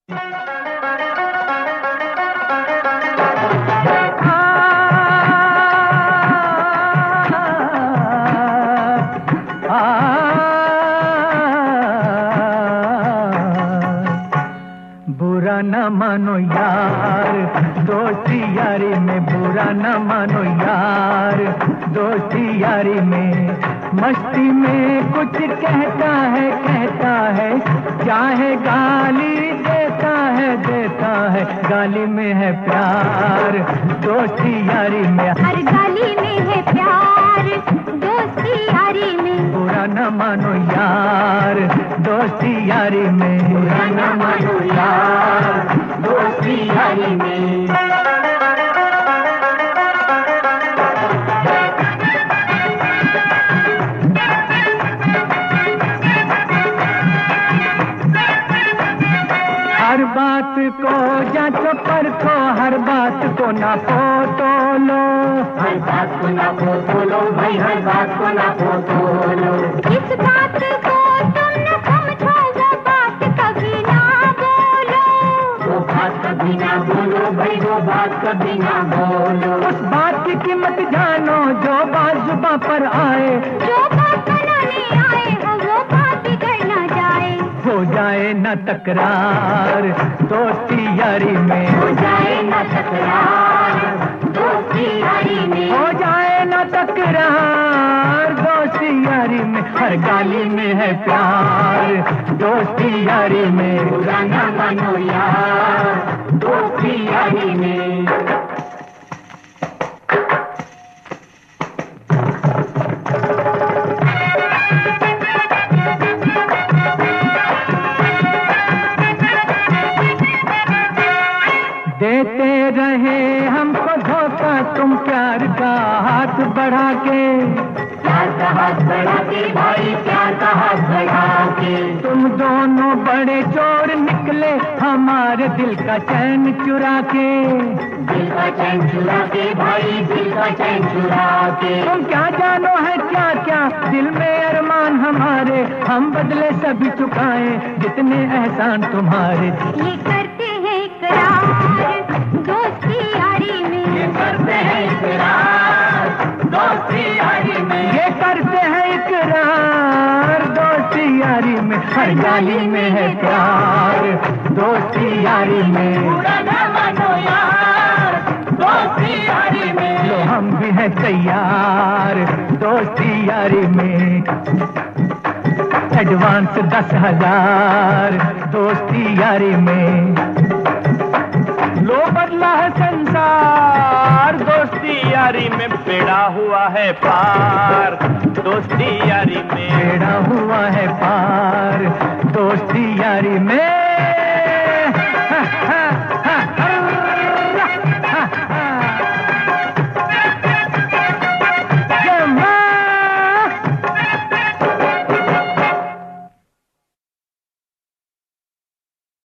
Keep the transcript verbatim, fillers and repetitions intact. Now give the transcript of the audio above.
बुरा न मानो यार, दोस्ती यारी में बुरा न मानो यार, दोस्ती यारी में मस्ती में कुछ कहता है कहता है, चाहे गाली देता है देता है, गाली में है प्यार, दोस्ती यारी में हर गाली में है प्यार, दोस्ती यारी में बुरा न मानो यार, दोस्ती यारी में बुरा न मानो यार, दोस्ती यारी में। हर बात को जांचो परखो, हर बात को नापो तोलो, हर बात को नापो तोलो भाई, हर बात को नापो तोलो। इस बात को तुम न समझो, वो बात कभी ना बोलो, वो बात कभी ना बोलो भाई, वो बात कभी ना बोलो। उस बात की कीमत जानो जो बात जुबां पर आए, जो बात बनाने आए हो वो बात बिगड़ ना जाए, हो जाए न तकरार, दोस्ती यारी में हो जाए न तकरार, दोस्ती यारी में हो जाए न तकरार, दोस्ती यारी में हर गाली में है प्यार, दोस्ती यारी में बुरा न मानो यार, दोस्ती यारी में। देते रहे हमको धोखा तुम प्यार का हाथ बढ़ा के, प्यार का हाथ बढ़ा के भाई, प्यार का हाथ बढ़ा के। तुम दोनों बड़े चोर निकले हमारे दिल का चैन चुरा के, दिल का चैन चुरा के भाई, दिल का चैन चुरा के। तुम क्या जानो है क्या क्या दिल में अरमान हमारे, हम बदले सभी चुकाए जितने एहसान तुम्हारे। ये करते हैं इकरार, दोस्ती यारी में ये करते हैं इकरार, दोस्ती यारी में ये करते हैं इकरार, दोस्ती यारी में हर गाली में है प्यार, दोस्ती यारी में बुरा न मानो यार, दोस्ती यारी में। लो हम भी हैं तैयार, दोस्ती यारी में एडवांस दस हजार, दोस्ती यारी में लो बदला है संसार, दोस्ती यारी में बेड़ा हुआ है पार, दोस्ती यारी में बेड़ा हुआ है पार, दोस्ती यारी में।